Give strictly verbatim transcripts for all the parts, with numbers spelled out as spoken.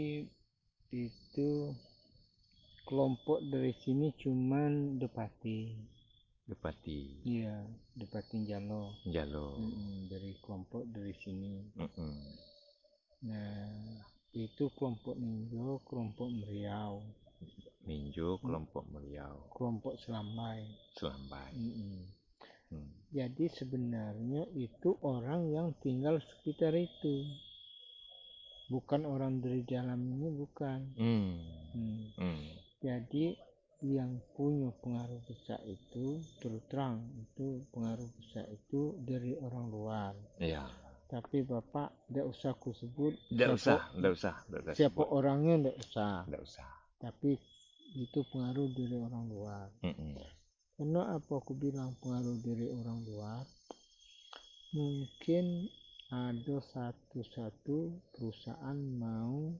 Itu kelompok dari sini cuman Depati. Depati. Iya, Depati Jalo. Jalo. Mm-mm, dari kelompok dari sini. Mm-mm. Nah, itu kelompok Ninjo, kelompok Meriau. Ninjo, kelompok Meriau. Kelompok Selambai. Selambai. Mm-mm. Hmm. Jadi sebenarnya itu orang yang tinggal sekitar itu. Bukan orang dari dalam ini, bukan. Hmm. Hmm. Hmm. Jadi yang punya pengaruh besar itu terus terang itu pengaruh besar itu dari orang luar. Iya. Tapi Bapak tidak usah aku sebut. Tidak siapa, usah, tidak usah, tidak usah siapa sebut. orangnya tidak usah. Tidak usah. Tapi itu pengaruh dari orang luar. Mm-mm. Karena apa aku bilang pengaruh dari orang luar? Mungkin ada satu-satu perusahaan mau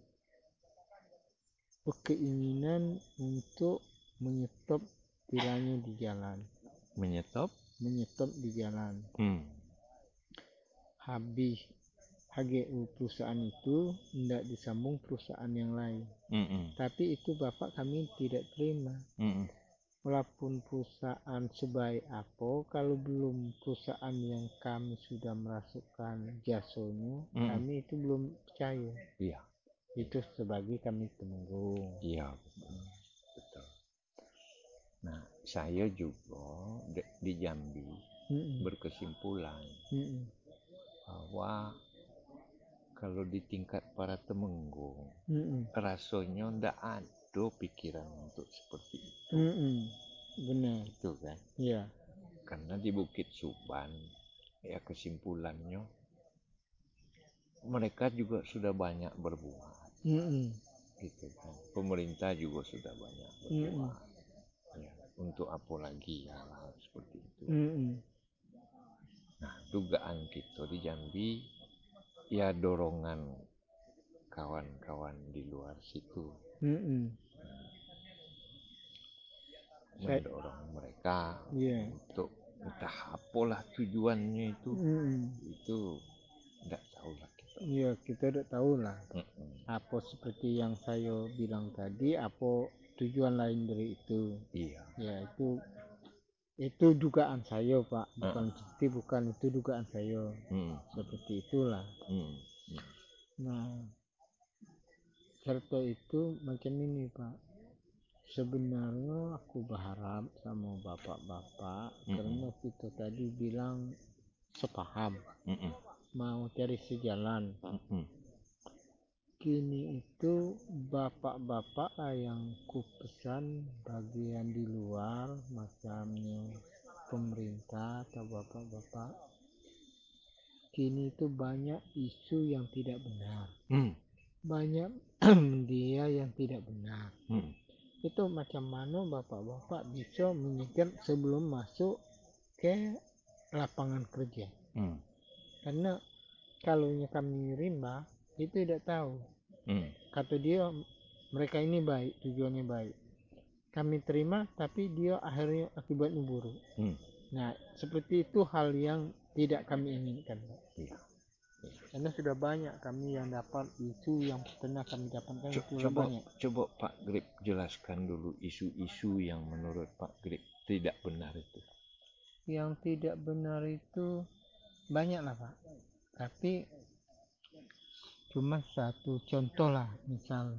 berkeinginan untuk menyetop tilanya di jalan. Menyetop? Menyetop di jalan. Hmm. Habis H G U perusahaan itu tidak disambung perusahaan yang lain. Mm-mm. Tapi itu Bapak kami tidak terima. Mm-mm. Walaupun perusahaan sebaik apa, kalau belum perusahaan yang kami sudah merasukkan jasanya, Mm-mm. kami itu belum percaya. Iya. Itu sebagai kami temenggung. Iya, betul. Betul. Nah, saya juga di, di Jambi Mm-mm. berkesimpulan Mm-mm. bahwa kalau di tingkat para temenggung, Mm-mm. rasanya ndak ada pikiran untuk seperti itu. Mm-mm. Benar. Itu kan? Iya. Karena di Bukit Suban, ya kesimpulannya mereka juga sudah banyak berbuat. Mm-mm. Gitu kan. Pemerintah juga sudah banyak berbuat. Ya, untuk apa lagi hal-hal seperti itu. Mm-mm. Nah, dugaan kita di Jambi ya dorongan kawan-kawan di luar situ. Mm-mm. Mendorong mereka Iya. untuk entah apalah tujuannya itu. Mm-mm. Itu enggak tahu lah kita. Iya, kita tidak tahu lah. Mm-mm. Apa seperti yang saya bilang tadi, apa tujuan lain dari itu. Iya. Ya, itu itu dugaan saya, Pak. Bukan Uh-uh. pasti, bukan itu dugaan saya. Mm. Seperti itulah. Mm. Mm. Nah, serta itu macam ini, Pak. Sebenarnya aku berharap sama bapak-bapak, Mm-mm. karena kita tadi bilang sepaham, Mm-mm. mau cari sejalan. Mm-mm. Kini itu bapak-bapak lah yang ku pesan bagian di luar, macamnya pemerintah atau bapak-bapak. Kini itu banyak isu yang tidak benar. Mm. Banyak media yang tidak benar. Mm. Itu macam mana bapak-bapak bisa menyegar sebelum masuk ke lapangan kerja. Mm. Karena kalau kami rimba itu tidak tahu. Mm. Kata dia mereka ini baik, tujuannya baik. Kami terima tapi dia akhirnya akibatnya buruk. Mm. Nah, seperti itu hal yang tidak kami inginkan. Iya. Karena sudah banyak kami yang dapat isu yang pernah kami dapatkan Co- sudah coba banyak. coba Pak Grip jelaskan dulu isu-isu yang menurut Pak Grip tidak benar itu. Yang tidak benar itu banyak lah, Pak. Tapi cuma satu contoh lah, misal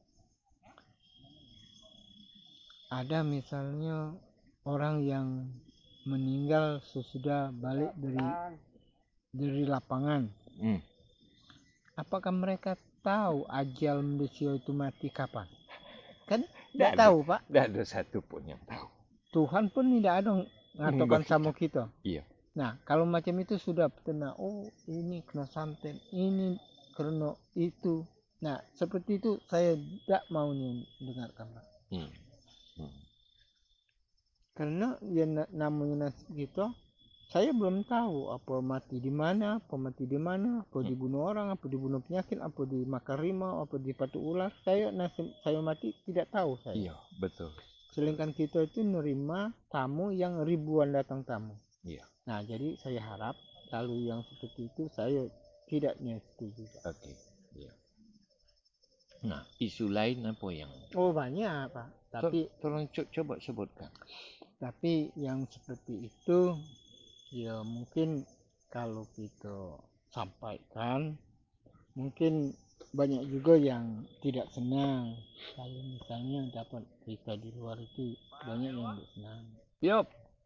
ada misalnya orang yang meninggal sesudah balik dari dari lapangan. Hmm. Apakah mereka tahu ajal manusia itu mati kapan? Kan Tidak tidak tahu, Pak. Tidak ada satu pun yang tahu. Tuhan pun tidak ada ngatakan sama kita. Iya. Nah, kalau macam itu sudah kena, oh ini kena santet, ini karena itu. Nah, seperti itu saya tidak mau nih dengarkan, Pak. Hmm. Hmm. Karena ya namanya gitu, saya belum tahu apa mati di mana, apa mati di mana, apa dibunuh orang, apa dibunuh penyakit, apa dimakan rimau, apa dipatuk ular. Saya nasib saya mati tidak tahu saya. Iya, betul. Sedangkan kita itu nerima tamu yang ribuan datang tamu. Iya. Nah, jadi saya harap kalau yang seperti itu saya tidaknya setuju. Oke. Iya. Nah, isu lain apa yang? Oh banyak Pak, tapi tolong co coba sebutkan. Tapi yang seperti itu ya mungkin kalau kita sampaikan mungkin banyak juga yang tidak senang kalau misalnya dapat berita di luar itu, banyak yang tidak senang. Yup.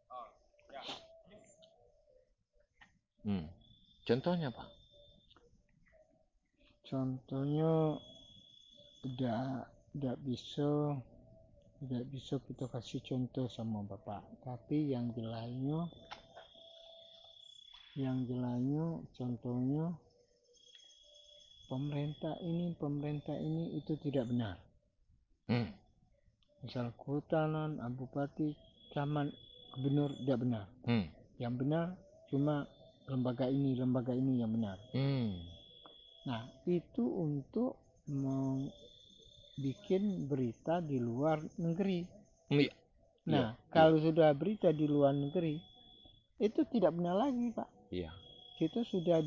Hmm. Contohnya Pak? Contohnya tidak tidak bisa tidak bisa kita kasih contoh sama Bapak, tapi yang jelasnya yang jelasnya contohnya pemerintah ini pemerintah ini itu tidak benar. Hmm. Misal kehutanan, bupati, camat, gubernur tidak benar. Hmm. Yang benar cuma lembaga ini lembaga ini yang benar. Hmm. Nah itu untuk membuat berita di luar negeri. Iya. Nah iya. kalau iya. sudah berita di luar negeri itu tidak benar lagi Pak. Iya. Kita sudah